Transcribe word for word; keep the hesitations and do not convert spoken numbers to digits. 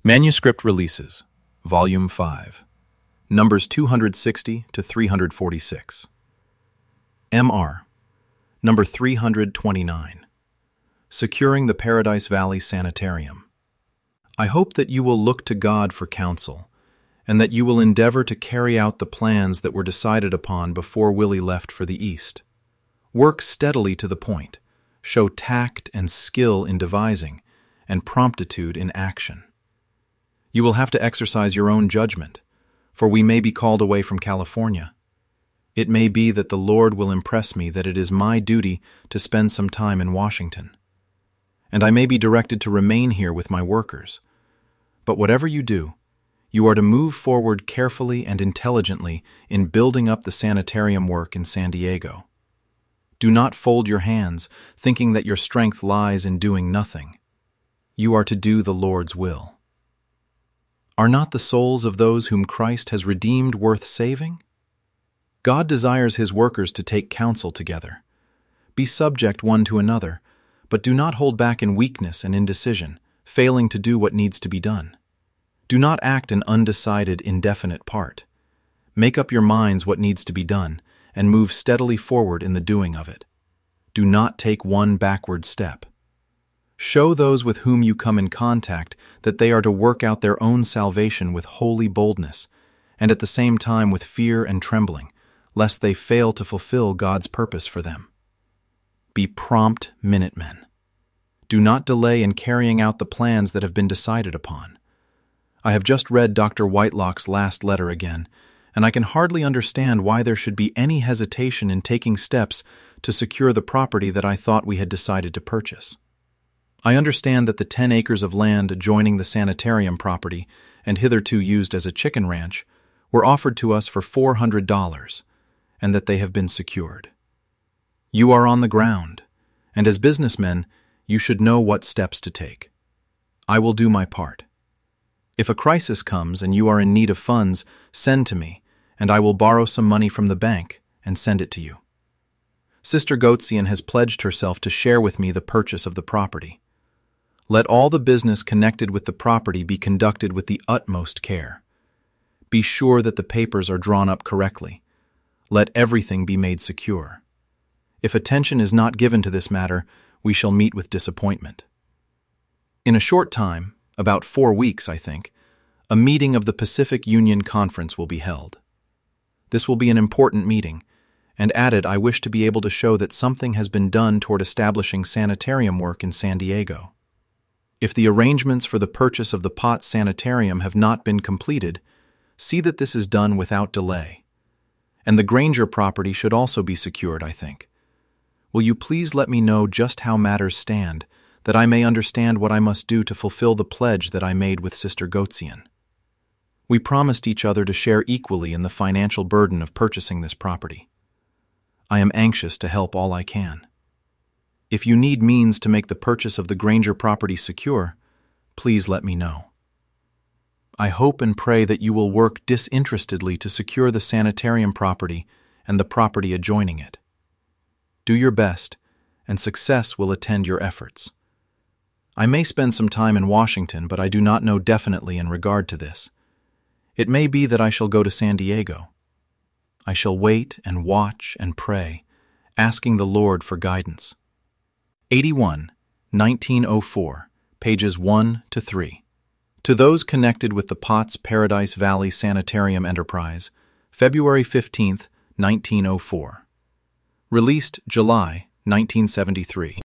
Manuscript Releases, Volume five, Numbers two hundred sixty to three hundred forty-six. M R, Number three hundred twenty-nine. Securing the Paradise Valley Sanitarium. I hope that you will look to God for counsel, and that you will endeavor to carry out the plans that were decided upon before Willie left for the East. Work steadily to the point, show tact and skill in devising, and promptitude in action. You will have to exercise your own judgment, for we may be called away from California. It may be that the Lord will impress me that it is my duty to spend some time in Washington, and I may be directed to remain here with my workers. But whatever you do, you are to move forward carefully and intelligently in building up the sanitarium work in San Diego. Do not fold your hands, thinking that your strength lies in doing nothing. You are to do the Lord's will. Are not the souls of those whom Christ has redeemed worth saving? God desires his workers to take counsel together. Be subject one to another, but do not hold back in weakness and indecision, failing to do what needs to be done. Do not act an undecided, indefinite part. Make up your minds what needs to be done, and move steadily forward in the doing of it. Do not take one backward step. Show those with whom you come in contact that they are to work out their own salvation with holy boldness, and at the same time with fear and trembling, lest they fail to fulfill God's purpose for them. Be prompt minutemen. Do not delay in carrying out the plans that have been decided upon. I have just read Doctor Whitelock's last letter again, and I can hardly understand why there should be any hesitation in taking steps to secure the property that I thought we had decided to purchase. I understand that the ten acres of land adjoining the sanitarium property, and hitherto used as a chicken ranch, were offered to us for four hundred dollars, and that they have been secured. You are on the ground, and as businessmen, you should know what steps to take. I will do my part. If a crisis comes and you are in need of funds, send to me, and I will borrow some money from the bank and send it to you. Sister Goetzian has pledged herself to share with me the purchase of the property. Let all the business connected with the property be conducted with the utmost care. Be sure that the papers are drawn up correctly. Let everything be made secure. If attention is not given to this matter, we shall meet with disappointment. In a short time, about four weeks, I think, a meeting of the Pacific Union Conference will be held. This will be an important meeting, and at it I wish to be able to show that something has been done toward establishing sanitarium work in San Diego. If the arrangements for the purchase of the Potts Sanitarium have not been completed, see that this is done without delay. And the Granger property should also be secured, I think. Will you please let me know just how matters stand, that I may understand what I must do to fulfill the pledge that I made with Sister Goetzian? We promised each other to share equally in the financial burden of purchasing this property. I am anxious to help all I can. If you need means to make the purchase of the Granger property secure, please let me know. I hope and pray that you will work disinterestedly to secure the sanitarium property and the property adjoining it. Do your best, and success will attend your efforts. I may spend some time in Washington, but I do not know definitely in regard to this. It may be that I shall go to San Diego. I shall wait and watch and pray, asking the Lord for guidance. eighty-one, nineteen oh four, pages one to three. To those connected with the Potts Paradise Valley Sanitarium Enterprise, February fifteenth, nineteen oh four. Released July nineteen seventy-three.